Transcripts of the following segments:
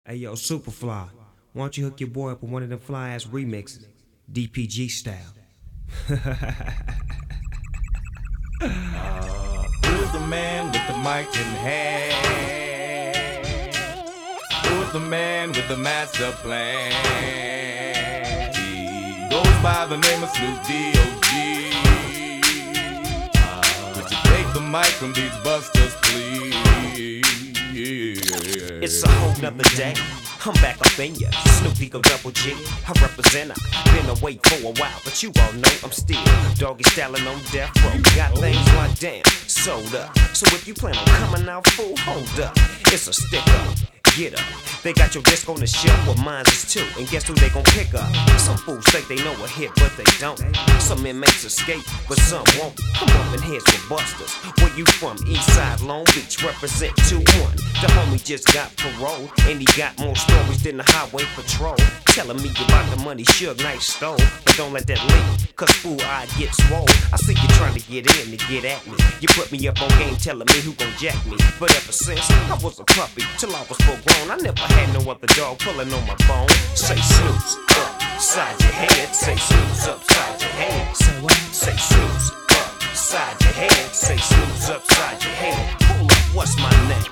Hey yo, Superfly, why don't you hook your boy up with one of them fly ass remixes, DPG style? Who's the man with the mic in hand? Who's the man with the master plan? He goes by the name of Snoop D.O.G. Would you take the mic from these busters, please? It's a whole nother day. I'm back up in ya. Snoop Eagle Double G. I represent. I've been away for a while, but you all know I'm still doggy styling on death row. Got things locked down, sold up. So if you plan on coming out full, hold up. It's a stick up. Get up. They got your disc on the shelf, well mine's is too. And guess who they gon' pick up? Some fools think they know a hit, but they don't. Some inmates escape, but some won't. I'm bumping heads with busters. Where you from? Eastside, Long Beach, represent 2-1. The homie just got parole, and he got more stories than the highway patrol. Telling me about the money Suge Knight stole. But don't let that leak, cause fool, I get swole. I see you trying to get in to get at me. You put me up on game telling me who gon' jack me. But ever since I was a puppy, till I was full grown, I never had no other dog pulling on my bone. Say Snoop's upside your head. Say Snoop's upside your head. Say what? Say Snoop's upside your head. Say Snoop's upside your head. Hold up, what's my name?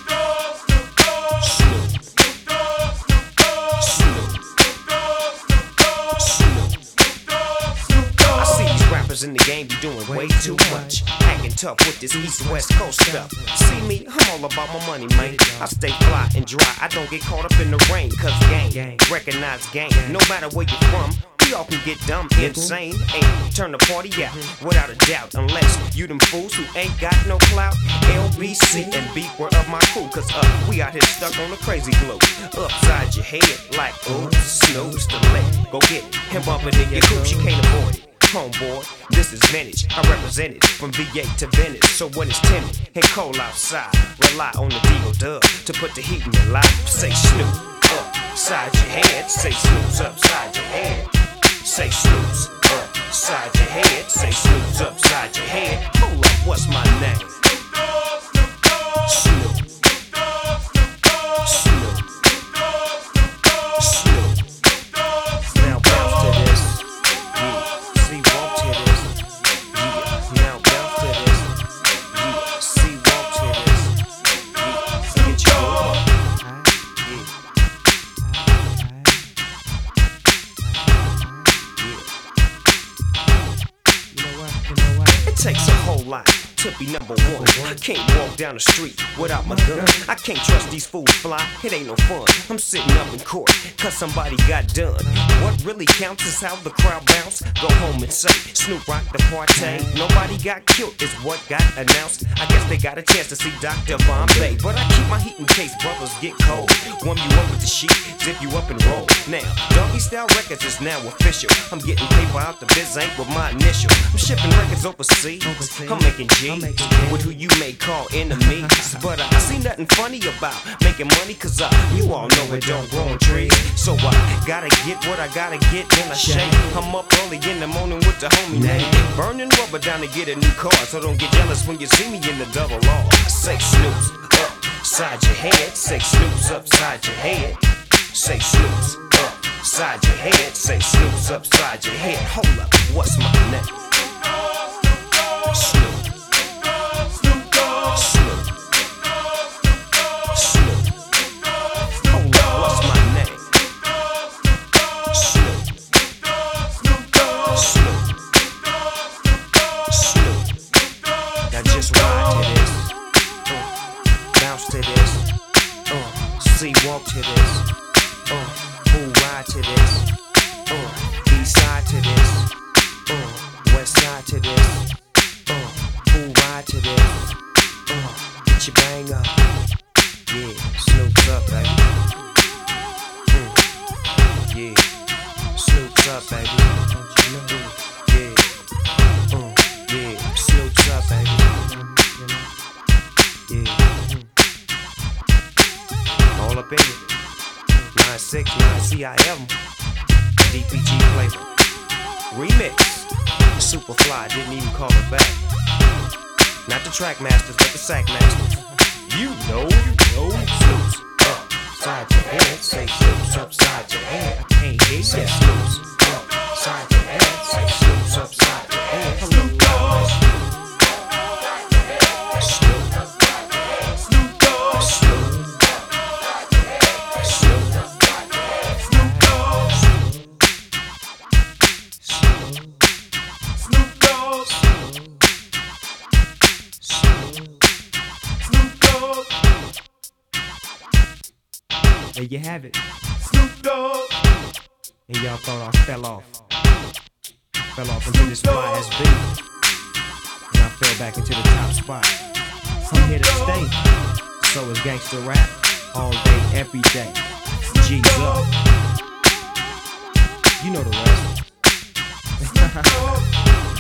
In the game be doing way too much, acting tough with this east west coast stuff. See me, I'm all about my money, man. I stay fly and dry, I don't get caught up in the rain. Cause gang, recognize gang. No matter where you're from, we all can get dumb, insane, and turn the party out without a doubt. Unless you them fools who ain't got no clout. LBC and B were of my crew. Cause we out here stuck on the crazy glue. Upside your head like ooh, Snoop's the leg. Go get it and bump it in your coupe, you can't avoid it. Homeboy, this is vintage. I represent it from V8 to Venice. So when it's timid and cold outside, rely on the D.O. Dub to put the heat in your life. Say Snoop upside your head. Say Snoop's upside your head. Say Snoop's upside your head. Say Snoop's upside your head. Hold up, what's my name? Snoop. Takes a whole lot to be number one. I can't walk down the street without my gun. I can't trust these fools fly, it ain't no fun. I'm sitting up in court, cause somebody got done. What really counts is how the crowd bounce. Go home and say, Snoop rock the party. Nobody got killed is what got announced. I guess they got a chance to see Dr. Bombay. But I keep my heat in case brothers get cold. Warm you up with the sheet, zip you up and roll. Now, Doggy Style Records is now official. I'm getting paper out the biz ain't with my initial. I'm shipping records overseas. I'm making G's with who you may call enemies. But I see nothing funny about making money, cause you all know it don't grow on trees. So I gotta get what I gotta get when I shake. I'm up early in the morning with the homie name. Burning rubber down to get a new car, so don't get jealous when you see me in the double R. Say Snoop's upside your head. Say Snoop's upside your head. Say Snoop's upside your head. Say Snoop's upside your head. Hold up, what's my name? Snoop. Walk to this, who ride to this, east side to this, west side to this, who ride to this, get your bang up, yeah, Snoop's up, baby, yeah, Snoop's up, baby, yeah, Snoop's up, baby, yeah. All up in it. 969 CIM. DPG flavor. Remix. Superfly didn't even call it back. Not the track masters, but the sack masters. You know. Snoop's upside your head. Say Snoop's upside your head. I can't hear you. Say Snoop's upside your head. Say Snoop's upside your head. Snoop Dogg. Snoop. Snoop Dogg. Snoop. Snoop. Snoop Dogg. Snoop Dogg. Snoop Dogg. There you have it. Snoop Dogg. And y'all thought I fell off. Fell off into this fly ass beat. And I fell back into the top spot. I'm here to stay. So is gangster rap. All day, every day. G's up. You know the rest.